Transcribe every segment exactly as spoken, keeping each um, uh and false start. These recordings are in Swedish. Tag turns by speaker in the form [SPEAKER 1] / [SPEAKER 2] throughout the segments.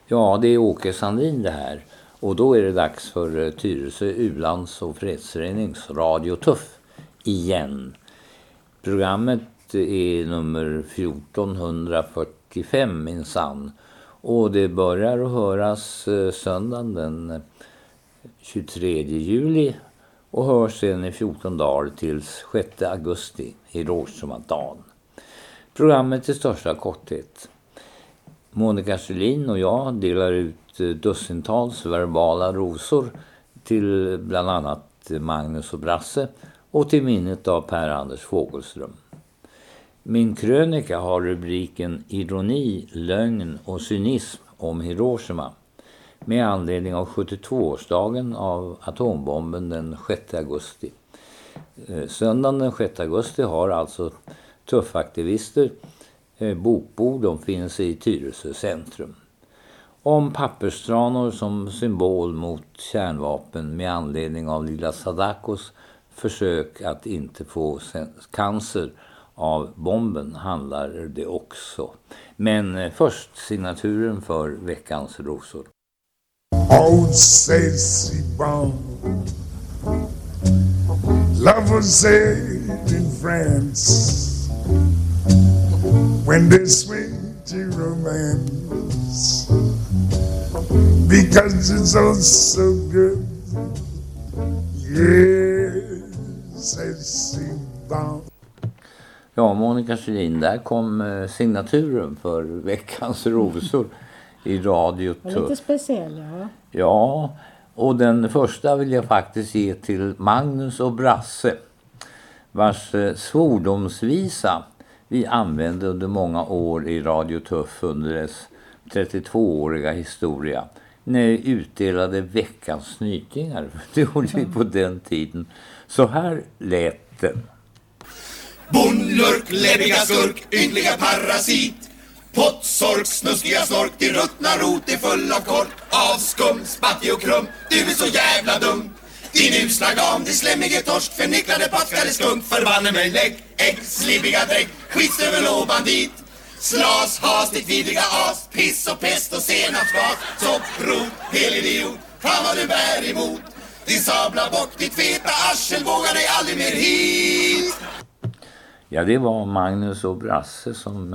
[SPEAKER 1] Ja, det är Åke Sandin det här. Och då är det dags för Tyresö U-lands- och fredsförenings Radio Tuff igen. Programmet är nummer fjorton fyrtiofem minsann. Och det börjar att höras söndagen den tjugotredje juli och hörs sen i fjorton dagar tills sjätte augusti i Råsumadagen. Programmet i största korthet. Monica Sjölin och jag delar ut dussintals verbala rosor till bland annat Magnus och Brasse och till minnet av Per-Anders Fogelström. Min krönika har rubriken Ironi, lögn och cynism om Hiroshima med anledning av sjuttiotvåårsdagen av atombomben den sjätte augusti. Söndagen den sjätte augusti har alltså tuffaktivister bokbord, de finns i Tyresö centrum. Om pappersstranor som symbol mot kärnvapen med anledning av lilla Sadakos försök att inte få cancer av bomben handlar det också. Men först signaturen för veckans rosor.
[SPEAKER 2] Oh, says he bound. Love was said in France. When they swing to romance, because it's all so good. Yes, says he bound.
[SPEAKER 1] Ja, Monica Sjölin, där kom signaturen för veckans rosor i Radio Tuff.
[SPEAKER 3] Lite speciell, ja.
[SPEAKER 1] Ja, och den första vill jag faktiskt ge till Magnus och Brasse, vars svordomsvisa vi använde under många år i Radio Tuff under dess trettiotvååriga historia. När vi utdelade veckans snytingar. Det gjorde vi på den tiden. Så här lät den.
[SPEAKER 4] Bondlurk, läbbiga skurk, yndliga parasit. Pottsork, snuskiga snork, din ruttna rot är full av kork. Av skum, spattig och krum, du är så jävla dum. Din usla gam, din slämmige torsk, förnicklade packade skunk. Förbanne mig lägg, ägg, slibbiga drägg, skits över låban dit. Slas, has, ditt vidriga as, piss och pest och senapsgas. Sopprot, hel idiot, fan vad du bär emot. Din sabla bort, ditt feta arsel, vågar dig aldrig mer hit.
[SPEAKER 1] Ja, det var Magnus och Brasse som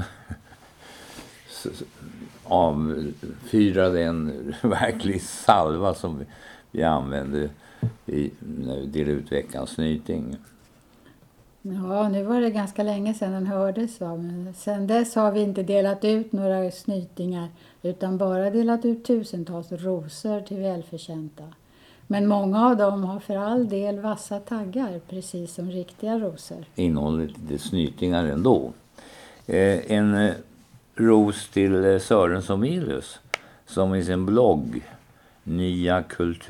[SPEAKER 1] avfyrade en verklig salva som vi, vi använde i, när vi delade ut veckans snyting.
[SPEAKER 3] Ja, nu var det ganska länge sedan den hördes. Va? Men sen dess har vi inte delat ut några snytingar utan bara delat ut tusentals rosor till välförtjänta. Men många av dem har för all del vassa taggar, precis som riktiga rosor.
[SPEAKER 1] Innehåller lite snytingar ändå. Eh, en eh, ros till eh, Sören Somelius som i sin blogg nya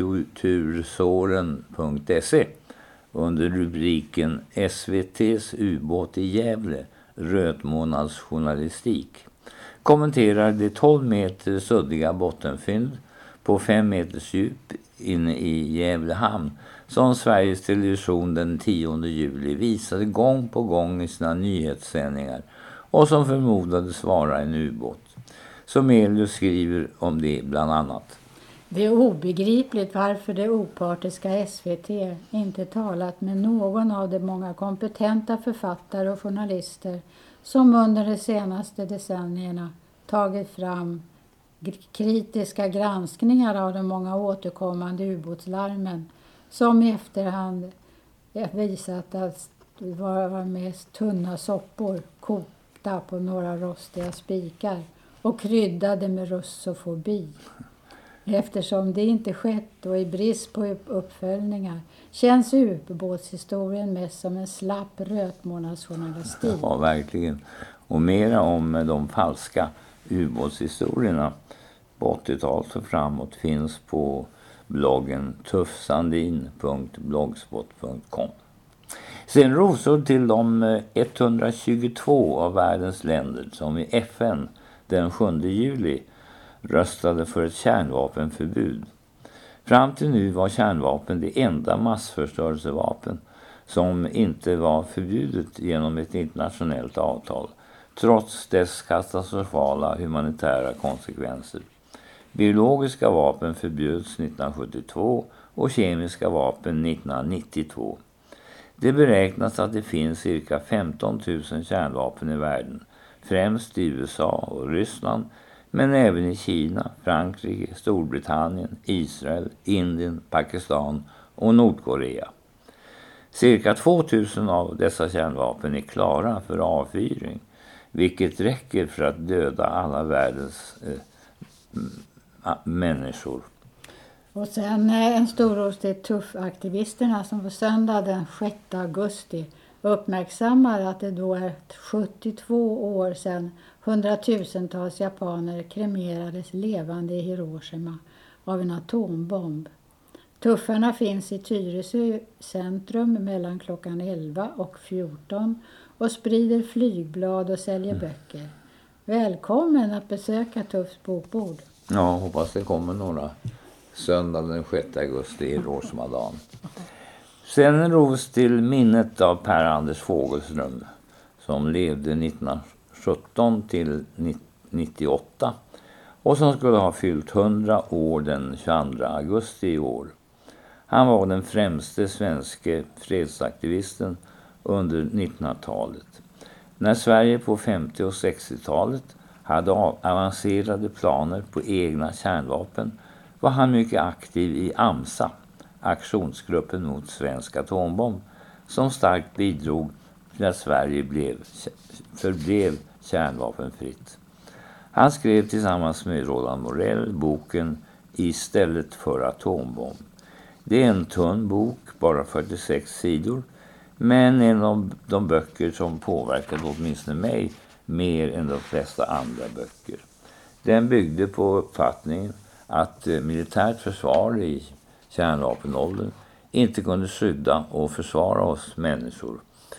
[SPEAKER 1] kultursåren punkt se under rubriken S V T:s ubåt i Gävle, rötmånadsjournalistik, kommenterar det tolv meter suddiga bottenfynd på fem meters djup inne i Gävle hamn som Sveriges Television den tionde juli visade gång på gång i sina nyhetssändningar och som förmodades vara en ubåt. Somelius skriver om det bland annat.
[SPEAKER 3] Det är obegripligt varför det opartiska S V T inte talat med någon av de många kompetenta författare och journalister som under de senaste decennierna tagit fram kritiska granskningar av de många återkommande ubåtslarmen som i efterhand visat att det var mest tunna soppor kokta på några rostiga spikar och kryddade med russofobi. Eftersom det inte skett och i brist på uppföljningar känns ubåtshistorien mest som en slapp rötmånadsjournalistik.
[SPEAKER 1] Ja, verkligen. Och mera om de falska ubåtshistorierna på åttiotalet och framåt finns på bloggen tuffsandin punkt blogspot punkt com. Sen rosor till de etthundratjugotvå av världens länder som i F N den sjunde juli röstade för ett kärnvapenförbud. Fram till nu var kärnvapen det enda massförstörelsevapen som inte var förbjudet genom ett internationellt avtal, trots dess katastrofala humanitära konsekvenser. Biologiska vapen förbjöds nittonhundrasjuttiotvå och kemiska vapen nittonhundranittiotvå. Det beräknas att det finns cirka femton tusen kärnvapen i världen, främst i U S A och Ryssland, men även i Kina, Frankrike, Storbritannien, Israel, Indien, Pakistan och Nordkorea. Cirka tvåtusen av dessa kärnvapen är klara för avfyring, vilket räcker för att döda alla världens eh, m- människor.
[SPEAKER 3] Och sen eh, en storros till tuffaktivisterna som på söndag den sjätte augusti uppmärksammar att det då är sjuttiotvå år sedan hundratusentals japaner kremerades levande i Hiroshima av en atombomb. Tuffarna finns i Tyresö centrum mellan klockan elva och fjorton och sprider flygblad och säljer böcker. Välkommen att besöka Tuffs bokbord.
[SPEAKER 1] Ja, hoppas det kommer några söndag den sjätte augusti i Hiroshima-dagen. Sen en ros till minnet av Per Anders Fogelström som levde nittonhundrasjutton till nittioåtta och som skulle ha fyllt hundra år den tjugoandra augusti i år. Han var den främste svenska fredsaktivisten under nittonhundratalet. När Sverige på femtio- och sextiotalet hade avancerade planer på egna kärnvapen var han mycket aktiv i AMSA, aktionsgruppen mot svensk atombomb, som starkt bidrog till att Sverige blev, förblev kärnvapenfritt. Han skrev tillsammans med Roland Morell boken Istället för atombomb. Det är en tunn bok, bara fyrtiosex sidor, men en av de böcker som påverkade åtminstone mig mer än de flesta andra böcker. Den byggde på uppfattningen att militärt försvar i kärnvapenåldern inte kunde skydda och försvara oss människor.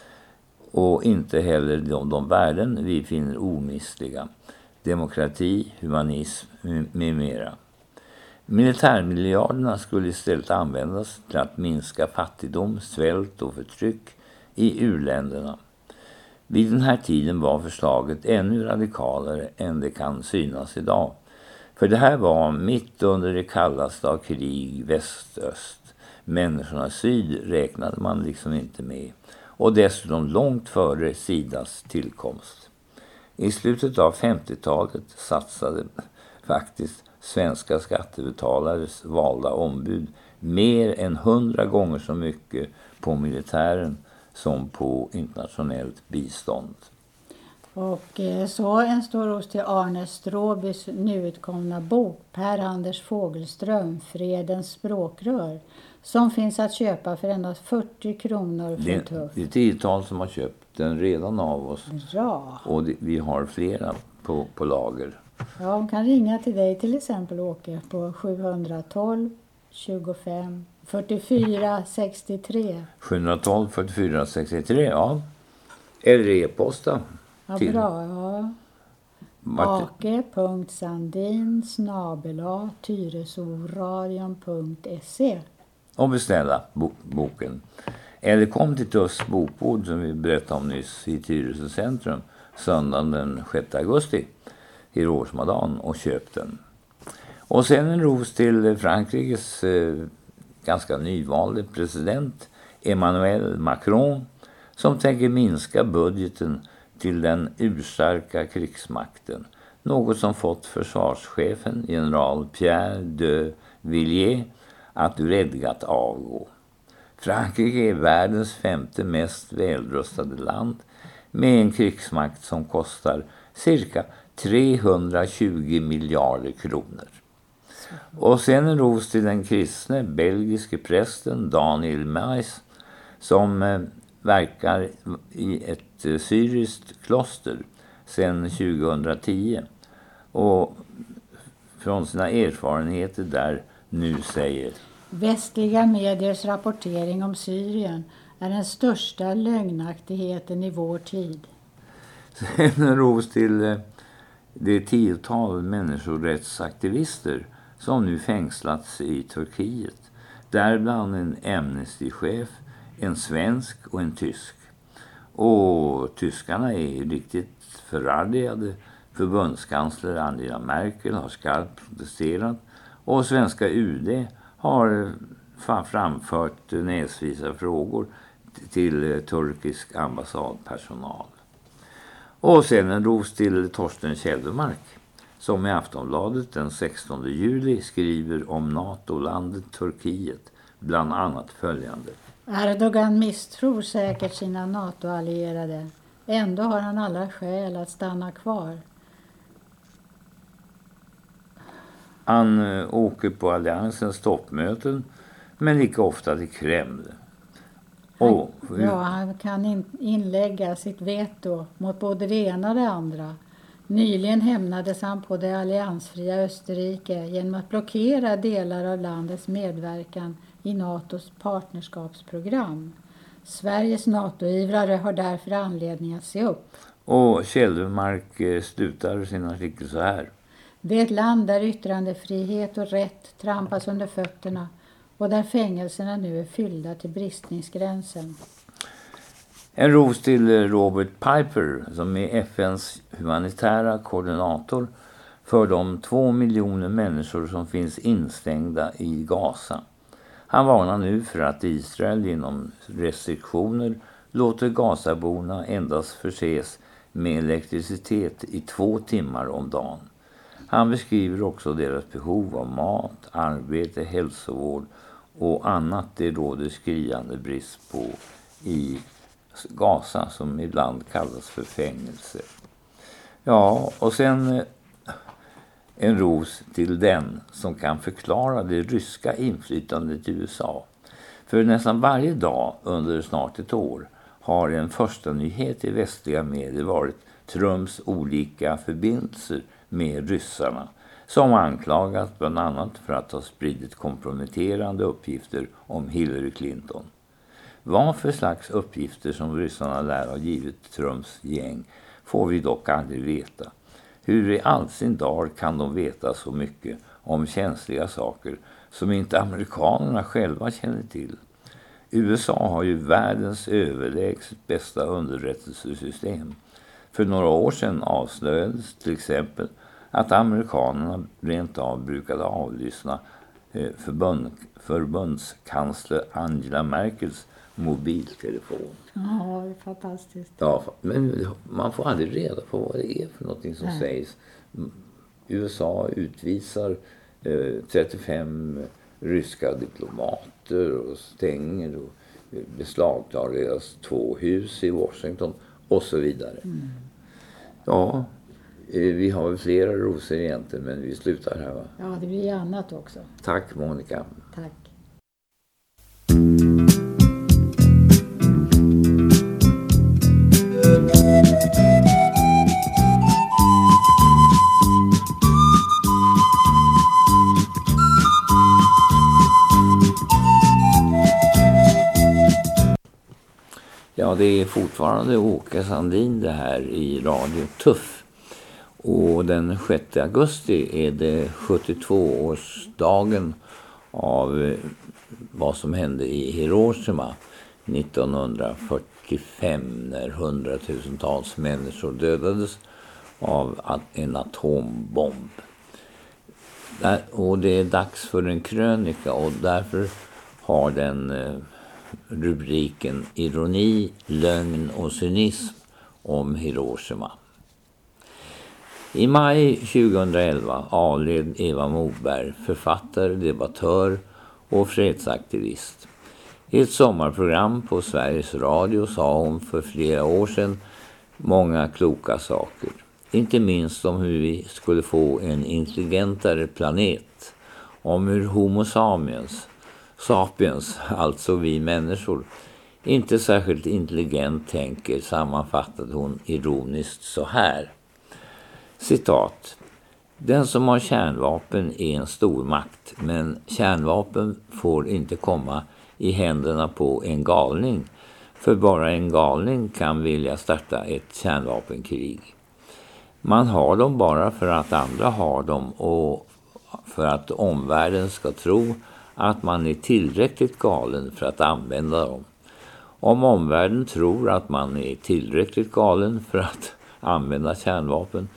[SPEAKER 1] Och inte heller de, de värden vi finner omistliga. Demokrati, humanism med mera. Militärmiljarderna skulle istället användas till att minska fattigdom, svält och förtryck i u-länderna. Vid den här tiden var förslaget ännu radikalare än det kan synas idag. För det här var mitt under det kallaste av krig väst-öst. Människorna syd räknade man liksom inte med. Och dessutom långt före SIDAs tillkomst. I slutet av femtiotalet satsade faktiskt svenska skattebetalares valda ombud mer än hundra gånger så mycket på militären som på internationellt bistånd.
[SPEAKER 3] Och eh, så en stor ros till Arne Stråbys nyutkomna bok Per Anders Fogelström, Fredens språkrör, som finns att köpa för endast fyrtio kronor för
[SPEAKER 1] det,
[SPEAKER 3] Tuff.
[SPEAKER 1] Det är tiotal som har köpt den redan av oss.
[SPEAKER 3] Bra.
[SPEAKER 1] Och det, vi har flera på, på lager.
[SPEAKER 3] Ja, de kan ringa till dig till exempel, Åke, på sjuhundratolv tjugofem fyrtiofyra sextiotre.
[SPEAKER 1] sjuhundratolv fyrtiofyra sextiotre, ja. Eller e-posta.
[SPEAKER 3] Ja,
[SPEAKER 1] till.
[SPEAKER 3] bra, ja. ake punkt sandin snabel-a tyresoradion punkt se
[SPEAKER 1] Och beställa bo- boken. Eller kom till Tuffs bokbord som vi berättade om nyss i Tyresö centrum söndagen den sjätte augusti, Hiroshima-dagen, och köp den. Och sen en ros till Frankrikes eh, ganska nyvalde president Emmanuel Macron som tänker minska budgeten till den urstarka krigsmakten. Något som fått försvarschefen general Pierre de Villiers att redgat avgå. Frankrike är världens femte mest välrustade land med en krigsmakt som kostar cirka trehundratjugo miljarder kronor. Och sen en ros till den kristne belgiske prästen Daniel Mais som eh, verkar i ett eh, syriskt kloster sedan tjugohundratio och från sina erfarenheter där nu säger:
[SPEAKER 3] Västliga mediers rapportering om Syrien är den största lögnaktigheten i vår tid.
[SPEAKER 1] Sen en ros till eh, det tiotal människorättsaktivister som nu fängslats i Turkiet. Däribland en Amnesty-chef, en svensk och en tysk. Och tyskarna är riktigt förargade Förbundskansler Angela Merkel har skarpt protesterat och svenska U D har framfört näsvisa frågor till turkisk ambassadpersonal. Och sen en ros till Torsten Kälvemark som i Aftonbladet den sextonde juli skriver om NATO-landet Turkiet bland annat följande.
[SPEAKER 3] Erdogan misstror säkert sina NATO-allierade. Ändå har han alla skäl att stanna kvar.
[SPEAKER 1] Han äh, åker på alliansens toppmöten men lika ofta till Kreml.
[SPEAKER 3] Och, han, ja, han kan in, inlägga sitt veto mot både det ena och det andra. Nyligen hämnades han på det alliansfria Österrike genom att blockera delar av landets medverkan i NATOs partnerskapsprogram. Sveriges NATO-ivrare har därför anledning att se upp.
[SPEAKER 1] Och Kälvemark slutar sin artikel så här.
[SPEAKER 3] Det är ett land där yttrandefrihet och rätt trampas under fötterna och där fängelserna nu är fyllda till bristningsgränsen.
[SPEAKER 1] En ros till Robert Piper som är F N:s humanitära koordinator för de två miljoner människor som finns instängda i Gaza. Han varnar nu för att Israel genom restriktioner låter Gazaborna endast förses med elektricitet i två timmar om dagen. Han beskriver också deras behov av mat, arbete, hälsovård och annat det råder skriande brist på i Gaza som ibland kallas för fängelse. Ja, och sen en ros till den som kan förklara det ryska inflytandet i U S A. För nästan varje dag under snart ett år har en första nyhet i västliga medier varit Trumps olika förbindelser med ryssarna som anklagat bland annat för att ha spridit komprometterande uppgifter om Hillary Clinton. Vad för slags uppgifter som ryssarna lär ha givit Trumps gäng får vi dock aldrig veta. Hur i all sin dar kan de veta så mycket om känsliga saker som inte amerikanerna själva känner till? U S A har ju världens överlägset bästa underrättelsesystem. För några år sedan avslöjades till exempel att amerikanerna rent av brukade avlyssna förbund, förbundskansler Angela Merkels mobiltelefon.
[SPEAKER 3] Ja, det är fantastiskt.
[SPEAKER 1] Ja, men man får aldrig reda på vad det är för någonting som Nej. sägs. U S A utvisar eh, trettiofem ryska diplomater och stänger och beslagtar deras två hus i Washington och så vidare. Mm. Ja, eh, vi har väl flera rosor egentligen, men vi slutar här, va?
[SPEAKER 3] Ja, det blir annat också.
[SPEAKER 1] Tack Monica.
[SPEAKER 3] Tack.
[SPEAKER 1] Ja, det är fortfarande Åke Sandin det här i Radio Tuff. Och den sjätte augusti är det sjuttiotvå-årsdagen av vad som hände i Hiroshima nittonhundrafyrtiofem när hundratusentals människor dödades av en atombomb. Och det är dags för en krönika och därför har den rubriken Ironi, lögn och cynism om Hiroshima. I maj tjugohundraelva avled Eva Moberg, författare, debattör och fredsaktivist. I ett sommarprogram på Sveriges Radio sa hon för flera år sedan många kloka saker. Inte minst om hur vi skulle få en intelligentare planet. Om hur Homo sapiens, sapiens, alltså vi människor, inte särskilt intelligent tänker, sammanfattade hon ironiskt så här. Citat. Den som har kärnvapen är en stormakt, men kärnvapen får inte komma i händerna på en galning, för bara en galning kan vilja starta ett kärnvapenkrig. Man har dem bara för att andra har dem och för att omvärlden ska tro att man är tillräckligt galen för att använda dem. Om omvärlden tror att man är tillräckligt galen för att använda kärnvapen,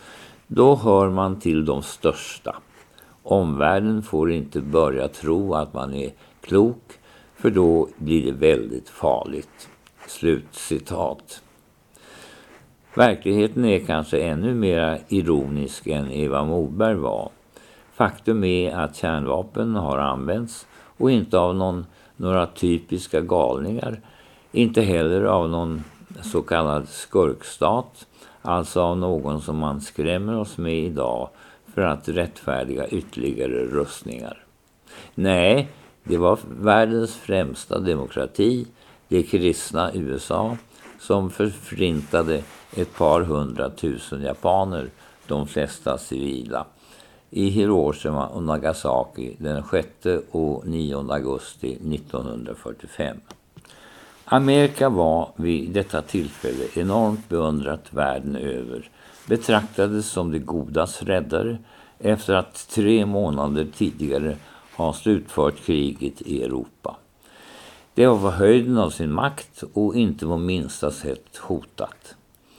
[SPEAKER 1] Då hör man till de största. Omvärlden får inte börja tro att man är klok, för då blir det väldigt farligt. Slutcitat. Verkligheten är kanske ännu mer ironisk än Eva Moberg var. Faktum är att kärnvapen har använts, och inte av någon, några typiska galningar, inte heller av någon så kallad skurkstat, alltså av någon som man skrämmer oss med idag för att rättfärdiga ytterligare rustningar. Nej, det var världens främsta demokrati, det kristna U S A, som förintade ett par hundratusen japaner, de flesta civila, i Hiroshima och Nagasaki den sjätte och nionde augusti nittonhundrafyrtiofem. Amerika var vid detta tillfälle enormt beundrat världen över, betraktades som det godas räddare efter att tre månader tidigare ha slutfört kriget i Europa. Det var höjden av sin makt och inte på minsta sätt hotat.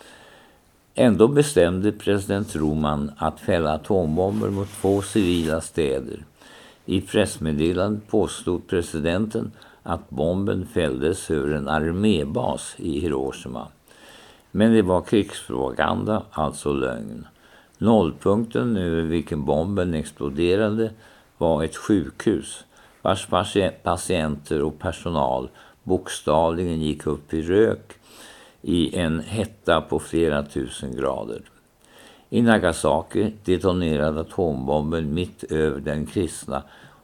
[SPEAKER 1] Ändå bestämde president Truman att fälla atombomber mot två civila städer. I pressmeddelandet påstod presidenten att bomben fälldes över en armébas i Hiroshima. Men det var krigspropaganda, alltså lögn. Nollpunkten över vilken bomben exploderade var ett sjukhus, vars patienter och personal bokstavligen gick upp i rök i en hetta på flera tusen grader. I Nagasaki detonerade atombomben mitt över den kristna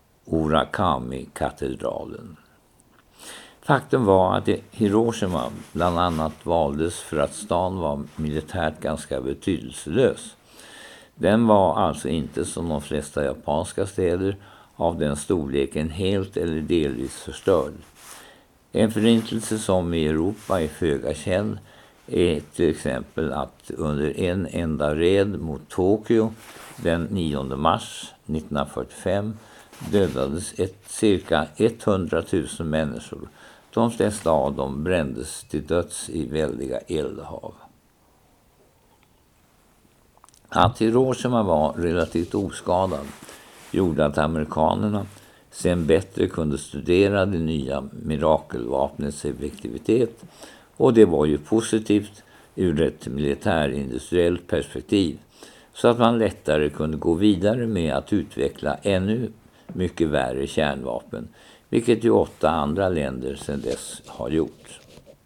[SPEAKER 1] Urakami-katedralen. Faktum var att Hiroshima bland annat valdes för att stan var militärt ganska betydelselös. Den var alltså inte som de flesta japanska städer av den storleken helt eller delvis förstörd. En förintelse som i Europa är föga känd är till exempel att under en enda red mot Tokyo den nionde mars nittonhundrafyrtiofem dödades ett, cirka hundratusen människor. De flesta av dem brändes till döds i väldiga eldhav. Att Hiroshima var relativt oskadad gjorde att amerikanerna sen bättre kunde studera det nya mirakelvapnets effektivitet, och det var ju positivt ur ett militärindustriellt perspektiv, så att man lättare kunde gå vidare med att utveckla ännu mycket värre kärnvapen, vilket ju åtta andra länder sedan dess har gjort.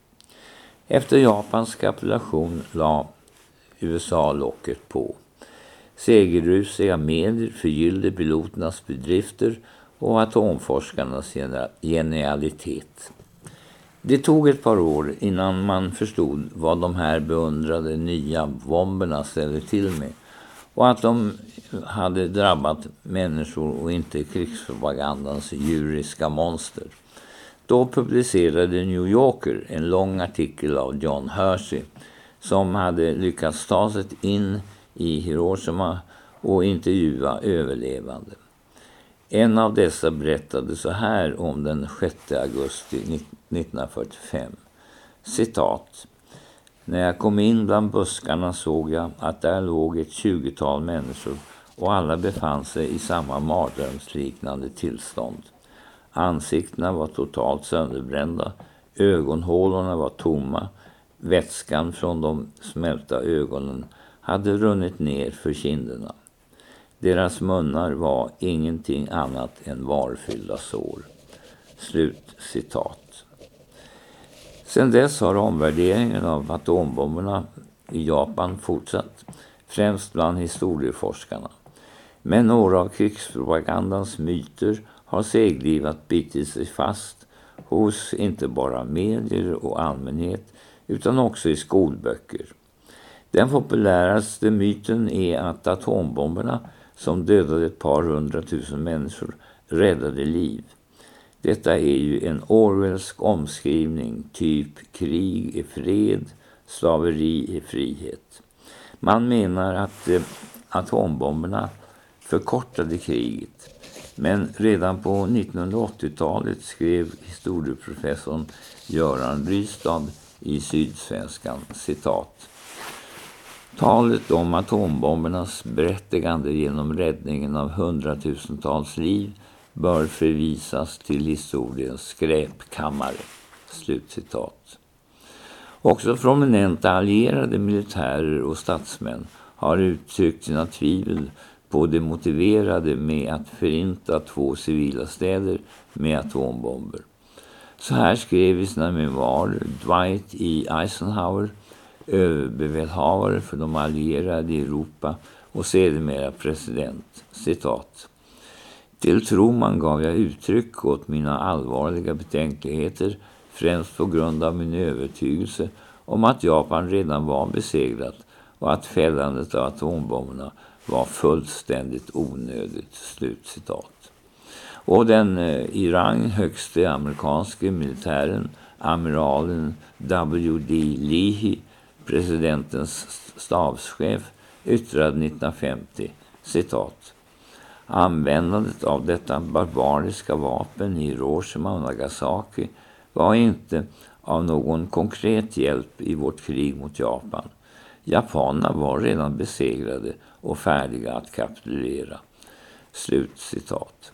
[SPEAKER 1] Efter Japans kapitulation la U S A locket på. Segerrusiga medier förgyllde piloternas bedrifter och atomforskarnas genialitet. Det tog ett par år innan man förstod vad de här beundrade nya bomberna ställde till med, och att de hade drabbat människor och inte krigspropagandans djuriska monster. Då publicerade New Yorker en lång artikel av John Hersey, som hade lyckats ta sig in i Hiroshima och intervjua överlevande. En av dessa berättade så här om den sjätte augusti nittonhundrafyrtiofem. Citat. När jag kom in bland buskarna såg jag att där låg ett tjugotal människor och alla befann sig i samma mardrömsliknande tillstånd. Ansiktena var totalt sönderbrända, ögonhålorna var tomma, vätskan från de smälta ögonen hade runnit ner för kinderna. Deras munnar var ingenting annat än varfyllda sår. Slut citat. Sedan dess har omvärderingen av atombomberna i Japan fortsatt, främst bland historieforskarna. Men några av krigspropagandans myter har seglivat bitit sig fast hos inte bara medier och allmänhet utan också i skolböcker. Den populäraste myten är att atombomberna, som dödade ett par hundratusen människor, räddade liv. Detta är ju en Orwellsk omskrivning, typ krig är fred, slaveri är frihet. Man menar att eh, atombomberna förkortade kriget, men redan på nittonhundraåttiotalet skrev historieprofessorn Göran Rystad i Sydsvenskan, citat. Talet om atombombernas berättigande genom räddningen av hundratusentals liv bör förvisas till historiens skräpkammare. Slutcitat. Också prominenta allierade militärer och statsmän har uttryckt sina tvivel på det motiverade med att förinta två civila städer med atombomber. Så här skrev i sina memoarer Dwight E. Eisenhower, överbefälhavare för de allierade i Europa och sedermera president. Citat. Till Truman gav jag uttryck åt mina allvarliga betänkligheter, främst på grund av min övertygelse om att Japan redan var besegrat och att fällandet av atombomberna var fullständigt onödigt. Slutcitat. Och den eh, i rang högste amerikanske militären, amiralen W D Leahy, presidentens stabschef, yttrade nittonhundrafemtio, citat. Användandet av detta barbariska vapen i Hiroshima och Nagasaki var inte av någon konkret hjälp i vårt krig mot Japan. Japanerna var redan besegrade och färdiga att kapitulera. Slutcitat.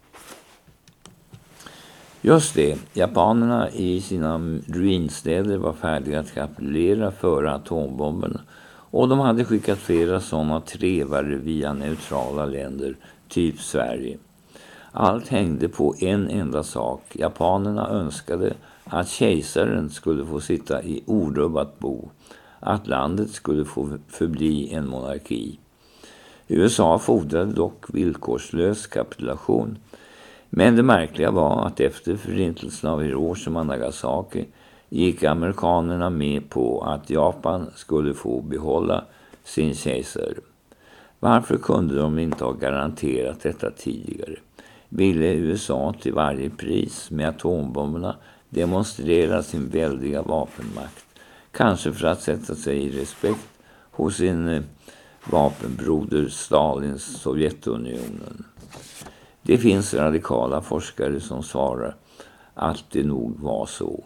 [SPEAKER 1] Just det, japanerna i sina ruinstäder var färdiga att kapitulera före atombomberna och de hade skickat flera sådana trevare via neutrala länder, typ Sverige. Allt hängde på en enda sak. Japanerna önskade att kejsaren skulle få sitta i orubbat bo, att landet skulle få förbli en monarki. U S A fordrade dock villkorslös kapitulation. Men det märkliga var att efter förintelsen av Hiroshima och Nagasaki gick amerikanerna med på att Japan skulle få behålla sin kejsare. Varför kunde de inte ha garanterat detta tidigare? Ville U S A till varje pris med atombomberna demonstrera sin väldiga vapenmakt? Kanske för att sätta sig i respekt hos sin vapenbroder Stalins Sovjetunionen. Det finns radikala forskare som svarar att det nog var så.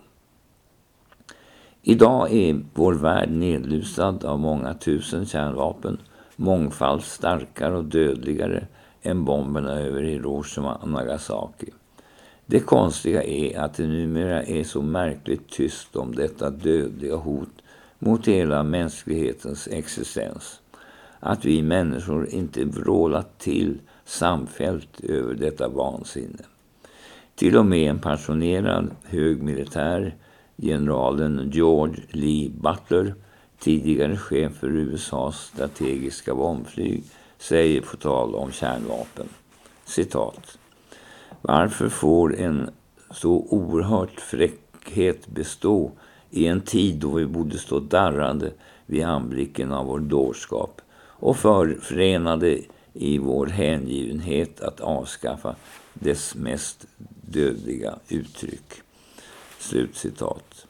[SPEAKER 1] Idag är vår värld nedlusad av många tusen kärnvapen, mångfald starkare och dödligare än bomberna över Hiroshima och Nagasaki. Det konstiga är att det numera är så märkligt tyst om detta dödliga hot mot hela mänsklighetens existens. Att vi människor inte vrålat till samfällt över detta vansinne. Till och med en pensionerad hög militär, generalen George Lee Butler, tidigare chef för U S A:s strategiska bombflyg, säger på tal om kärnvapen. Citat. Varför får en så oerhört fräckhet bestå i en tid då vi borde stå darrande vid anblicken av vår dårskap och förenade i vår hängivenhet att avskaffa dess mest dödliga uttryck. Slutcitat.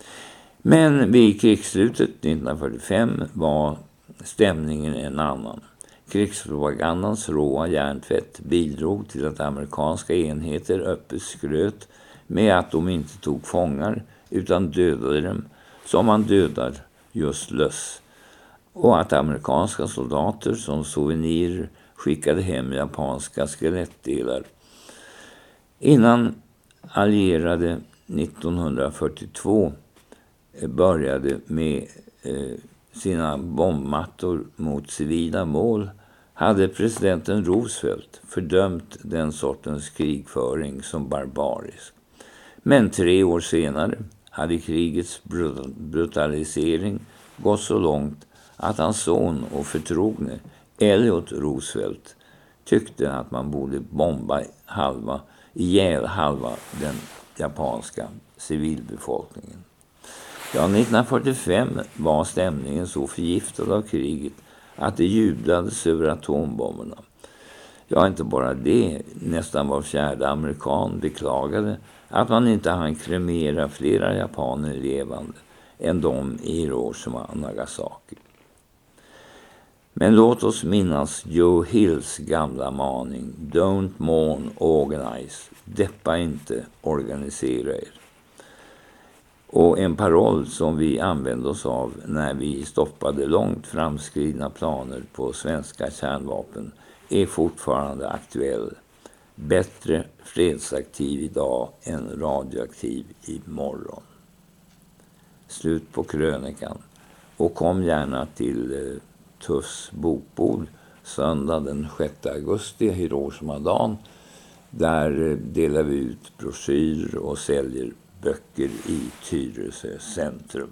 [SPEAKER 1] Men vid krigsslutet nittonhundrafyrtiofem var stämningen en annan. Krigspropagandans råa hjärntvätt bidrog till att amerikanska enheter öppet skröt med att de inte tog fångar utan dödade dem som man dödar just löss. Och att amerikanska soldater som souvenir skickade hem japanska skelettdelar. Innan allierade nittonhundrafyrtiotvå började med eh, sina bombmattor mot civila mål hade presidenten Roosevelt fördömt den sortens krigföring som barbarisk. Men tre år senare hade krigets brutalisering gått så långt att hans son och förtrogne Elliot Roosevelt tyckte att man borde bomba halva, ihjäl halva den japanska civilbefolkningen. Ja, nittonhundrafyrtiofem var stämningen så förgiftad av kriget att det jublades över atombomberna. Ja, inte bara det. Nästan var fjärde amerikan beklagade att man inte hann kremera flera japaner levande än de i Hiroshima och Nagasaki. Men låt oss minnas Joe Hills gamla maning: Don't mourn, organize. Deppa inte, organisera er. Och en paroll som vi använde oss av när vi stoppade långt framskridna planer på svenska kärnvapen är fortfarande aktuell. Bättre fredsaktiv idag än radioaktiv imorgon. Slut på krönikan. Och kom gärna till eh, Tuffs bokbord söndag den sjätte augusti, Hiroshima-dagen. Där eh, delar vi ut broschyrer och säljer böcker i Tyresö centrum.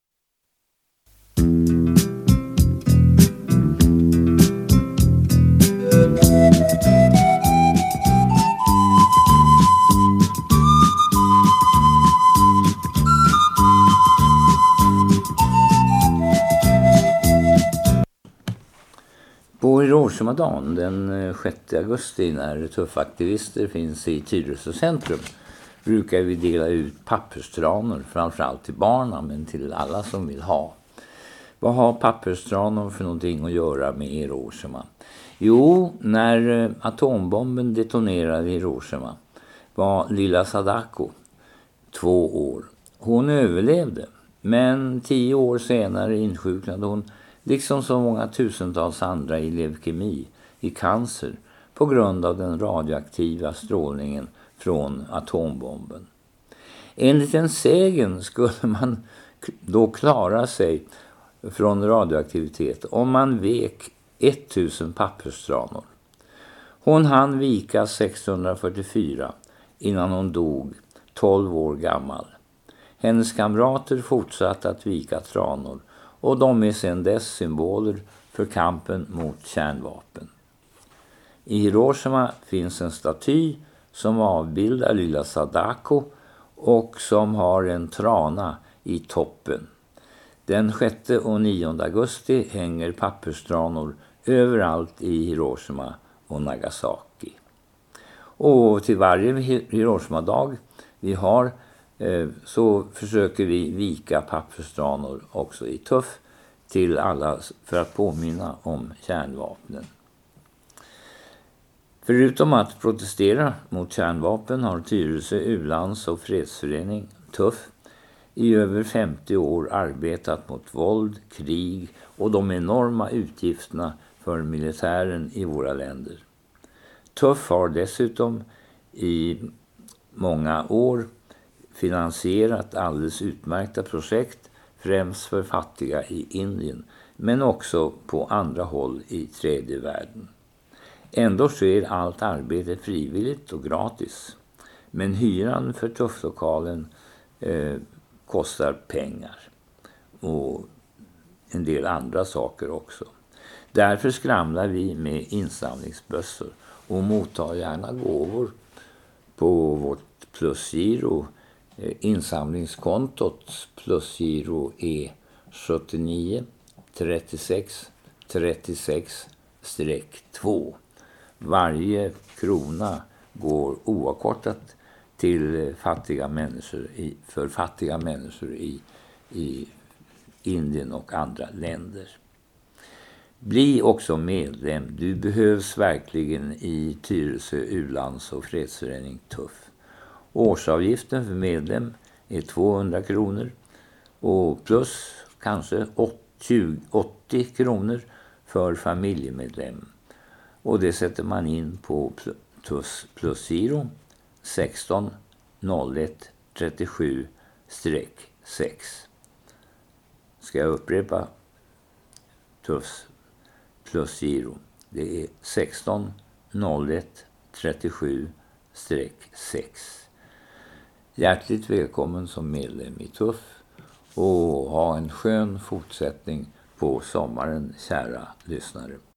[SPEAKER 1] På Hiroshima-dagen den sjätte augusti när tuffaktivister finns i Tyresö centrum brukar vi dela ut papperstranor, framförallt till barnen men till alla som vill ha. Vad har papperstranor för någonting att göra med Hiroshima? Jo, när atombomben detonerade i Hiroshima var lilla Sadako två år. Hon överlevde, men tio år senare insjuknade hon, liksom så många tusentals andra, i leukemi, i cancer, på grund av den radioaktiva strålningen från atombomben. Enligt en sägen skulle man då klara sig från radioaktivitet om man vek tusen papperstranor. Hon hann vika sexhundrafyrtiofyra innan hon dog, tolv år gammal. Hennes kamrater fortsatte att vika tranor och de är sedan dess symboler för kampen mot kärnvapen. I Hiroshima finns en staty som avbildar lilla Sadako och som har en trana i toppen. Den sjätte och nionde augusti hänger papperstranor överallt i Hiroshima och Nagasaki. Och till varje Hiroshima-dag vi har eh, så försöker vi vika papperstranor också i Tuff till alla för att påminna om kärnvapnen. Förutom att protestera mot kärnvapen har Tyresö U-lands- och fredsförening Tuff i över femtio år arbetat mot våld, krig och de enorma utgifterna för militären i våra länder. Tuff har dessutom i många år finansierat alldeles utmärkta projekt, främst för fattiga i Indien, men också på andra håll i tredje världen. Ändå sker allt arbete frivilligt och gratis. Men hyran för Tufflokalen eh, kostar pengar. Och en del andra saker också. Därför skramlar vi med insamlingsbössor och mottar gärna gåvor på vårt plusgiro. Eh, insamlingskontot plusgiro är sjuttionio trettiosex trettiosex två. Varje krona går oavkortat till fattiga människor i, för fattiga människor i, i Indien och andra länder. Bli också medlem. Du behövs verkligen i Tyresö U-lands- och fredsförening Tuff. Årsavgiften för medlem är tvåhundra kronor och plus kanske åttio kronor för familjemedlem. Och det sätter man in på Tuffs plusgiro sexton noll ett trettiosju sex. Ska jag upprepa Tuffs plusgiro? Det är sexton noll ett trettiosju sex. Hjärtligt välkommen som medlem i Tuff och ha en skön fortsättning på sommaren, kära lyssnare.